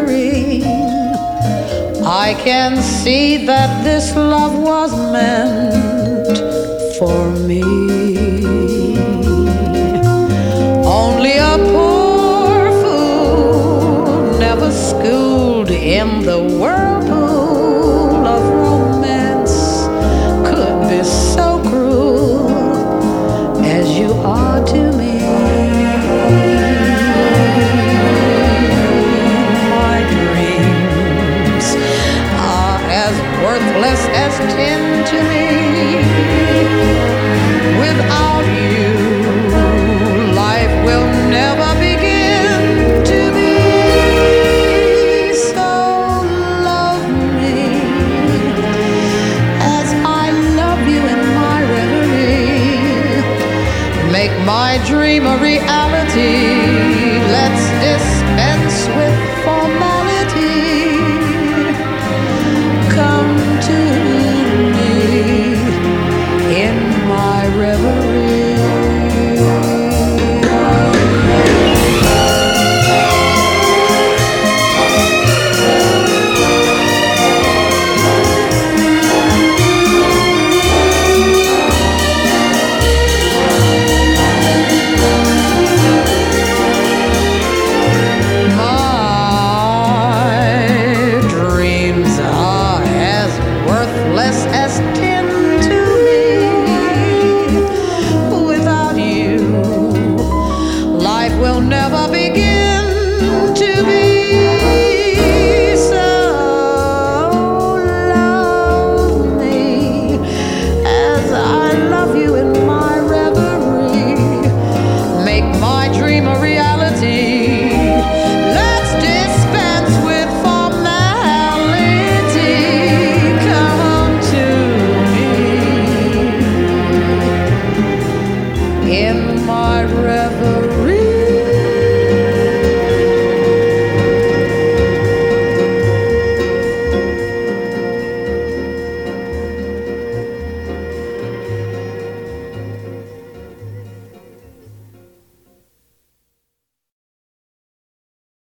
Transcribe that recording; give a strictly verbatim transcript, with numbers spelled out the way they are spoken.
wondering. I can see that this love was meant for me. Only a poor fool, never schooled in the whirlpool of romance, could be so cruel as you are to me. My dreams are as worthless as tin to me. Without you, life will never begin to be. So love me as I love you in my reverie. Make my dream a reality.